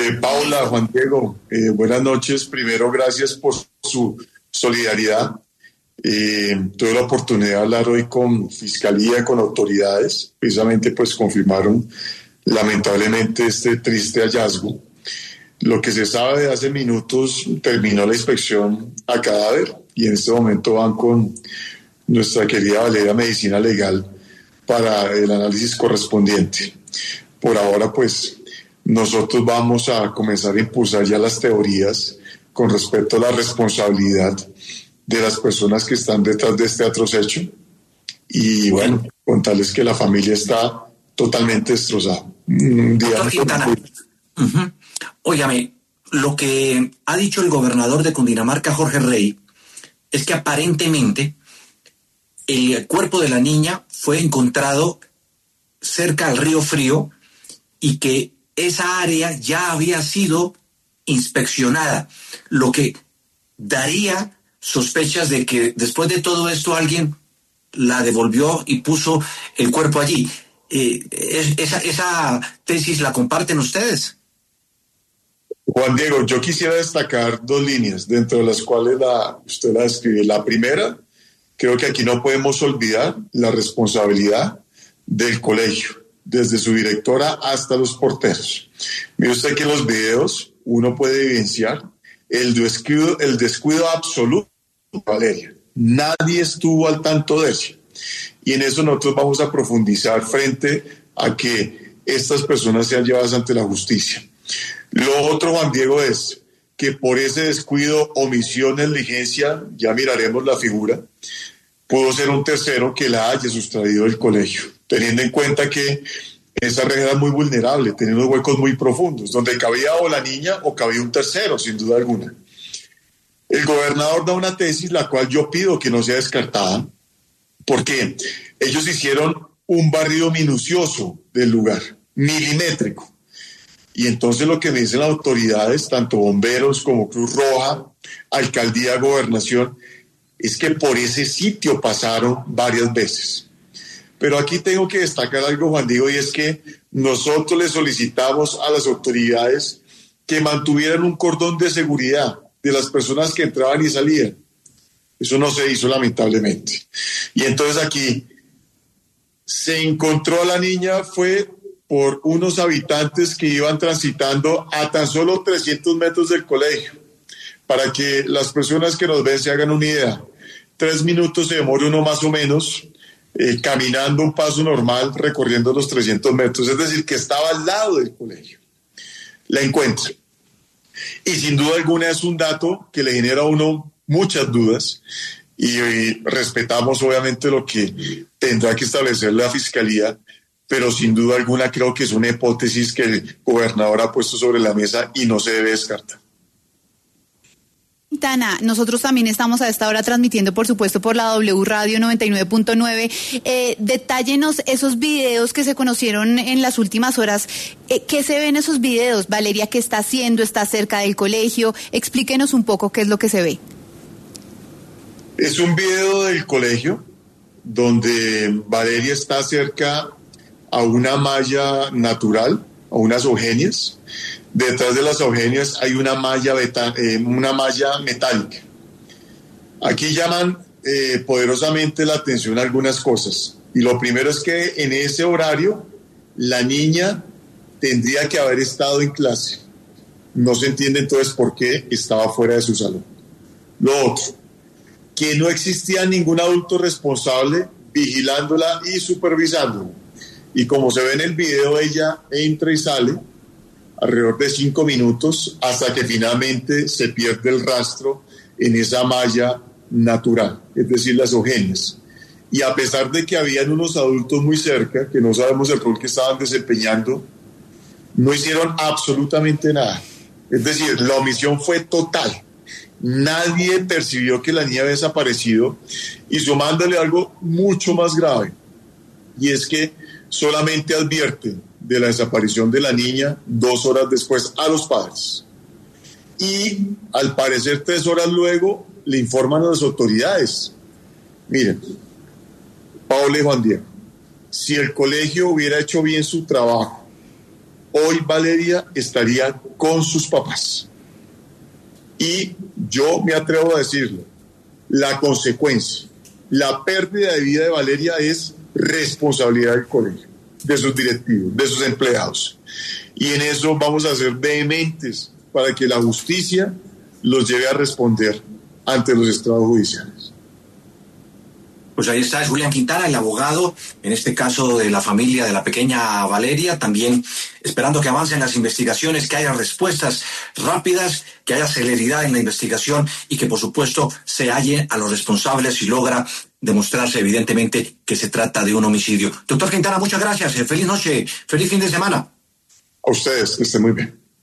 Paula, Juan Diego, buenas noches. Primero, gracias por su solidaridad. Tuve la oportunidad de hablar hoy con Fiscalía, con autoridades. Precisamente pues confirmaron lamentablemente este triste hallazgo. Lo que se sabe de hace minutos, terminó la inspección a cadáver y en este momento van con nuestra querida Valeria Medicina Legal para el análisis correspondiente. Por ahora pues nosotros vamos a comenzar a impulsar ya las teorías con respecto a la responsabilidad de las personas que están detrás de este atroz hecho y bueno, contarles que la familia está totalmente destrozada. Doctor Quintana, óigame, lo que ha dicho el gobernador de Cundinamarca, Jorge Rey, es que aparentemente el cuerpo de la niña fue encontrado cerca al Río Frío y que esa área ya había sido inspeccionada, lo que daría sospechas de que después de todo esto alguien la devolvió y puso el cuerpo allí. ¿Esa tesis la comparten ustedes? Juan Diego, yo quisiera destacar dos líneas dentro de las cuales usted la describe. La primera, creo que aquí no podemos olvidar la responsabilidad del colegio, desde su directora hasta los porteros. Mire usted que en los videos uno puede evidenciar el descuido absoluto de Valeria. Nadie estuvo al tanto de eso. Y en eso nosotros vamos a profundizar frente a que estas personas sean llevadas ante la justicia. Lo otro, Juan Diego, es que por ese descuido, omisión, negligencia, ya miraremos la figura, pudo ser un tercero que la haya sustraído del colegio, teniendo en cuenta que esa reja era muy vulnerable, tenía unos huecos muy profundos, donde cabía o la niña o cabía un tercero, sin duda alguna. El gobernador da una tesis, la cual yo pido que no sea descartada, porque ellos hicieron un barrido minucioso del lugar, milimétrico. Y entonces lo que me dicen las autoridades, tanto bomberos como Cruz Roja, alcaldía, gobernación, es que por ese sitio pasaron varias veces. Pero aquí tengo que destacar algo, Juan Diego, y es que nosotros le solicitamos a las autoridades que mantuvieran un cordón de seguridad de las personas que entraban y salían. Eso no se hizo, lamentablemente. Y entonces aquí se encontró a la niña, fue por unos habitantes que iban transitando a tan solo 300 metros del colegio. Para que las personas que nos ven se hagan una idea, 3 minutos se demora uno más o menos, caminando un paso normal, recorriendo los 300 metros, es decir, que estaba al lado del colegio. La encuentra. Y sin duda alguna es un dato que le genera a uno muchas dudas y respetamos obviamente lo que tendrá que establecer la Fiscalía, pero sin duda alguna creo que es una hipótesis que el gobernador ha puesto sobre la mesa y no se debe descartar. Quintana, nosotros también estamos a esta hora transmitiendo, por supuesto, por la W Radio 99.9. Detállenos esos videos que se conocieron en las últimas horas. ¿Qué se ve en esos videos? Valeria, ¿qué está haciendo? ¿Está cerca del colegio? Explíquenos un poco qué es lo que se ve. Es un video del colegio donde Valeria está cerca a una malla natural, a unas eugenias. Detrás de las eugenias hay una malla metálica. Aquí llaman poderosamente la atención algunas cosas. Y lo primero es que en ese horario la niña tendría que haber estado en clase. No se entiende entonces por qué estaba fuera de su salón. Lo otro, que no existía ningún adulto responsable vigilándola y supervisándola. Y como se ve en el video, ella entra y sale alrededor de 5 minutos hasta que finalmente se pierde el rastro en esa malla natural, es decir, las eugenias. Y a pesar de que habían unos adultos muy cerca, que no sabemos el rol que estaban desempeñando, no hicieron absolutamente nada. Es decir, la omisión fue total. Nadie percibió que la niña había desaparecido y sumándole algo mucho más grave, y es que solamente advierten de la desaparición de la niña 2 horas después a los padres. Y al parecer 3 horas luego le informan a las autoridades. Miren, Paula y Juan Diego, si el colegio hubiera hecho bien su trabajo, hoy Valeria estaría con sus papás. Y yo me atrevo a decirlo, la consecuencia, la pérdida de vida de Valeria es responsabilidad del colegio, de sus directivos, de sus empleados. Y en eso vamos a ser vehementes para que la justicia los lleve a responder ante los estrados judiciales. Pues ahí está, es Julián Quintana, el abogado, en este caso de la familia de la pequeña Valeria, también esperando que avancen las investigaciones, que haya respuestas rápidas, que haya celeridad en la investigación y que por supuesto se halle a los responsables y logra demostrarse evidentemente que se trata de un homicidio. Doctor Quintana, muchas gracias, feliz noche, feliz fin de semana. A ustedes, que estén muy bien.